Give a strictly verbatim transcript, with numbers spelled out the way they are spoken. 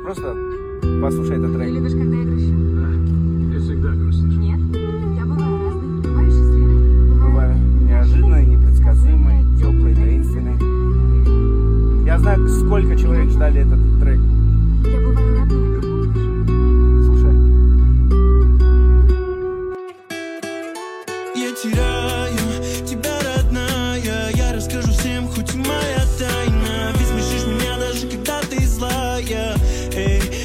Просто послушай этот трек. Ты любишь, когда я грущу? Ты всегда грустишь. Нет, я бываю разной. Бываю счастливой. Бываю неожиданной, непредсказуемой, теплой, таинственной. Я знаю, сколько человек ждали этот трек. Я бываю родной. Слушай. Я теряю тебя, родная. Я расскажу всем, хоть и моя тайна. Ведь смешишь меня даже когда ты злая. Эй,